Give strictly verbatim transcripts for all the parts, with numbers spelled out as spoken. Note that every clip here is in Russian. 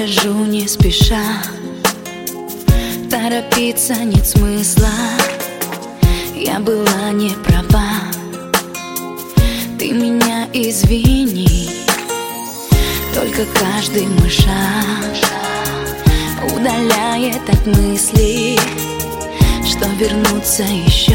скажу не спеша, торопиться нет смысла. Я была не права, ты меня извини. Только каждый мой шаг удаляет от мысли, что вернутся еще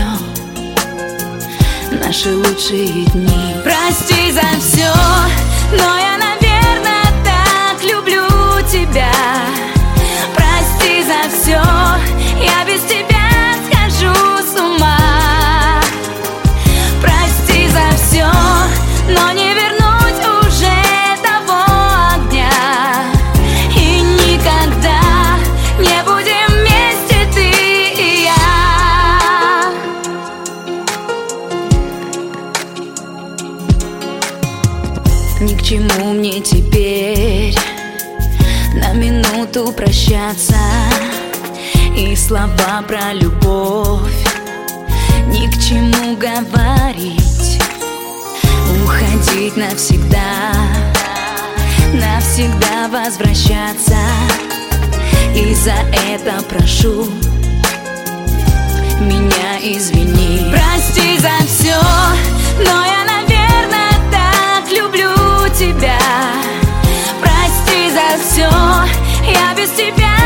наши лучшие дни. Прости за все, но я, наверное, так люблю тебя. Прости за все, я без тебя схожу с ума. Прости за все, но не вернуть уже того огня. И никогда не будем вместе ты и я. Ни к чему мне теперь на минуту прощаться и слова про любовь ни к чему говорить. Уходить навсегда, навсегда возвращаться. И за это прошу, меня извини. Прости за все, но я, наверное, так люблю тебя. Прости за все, я без тебя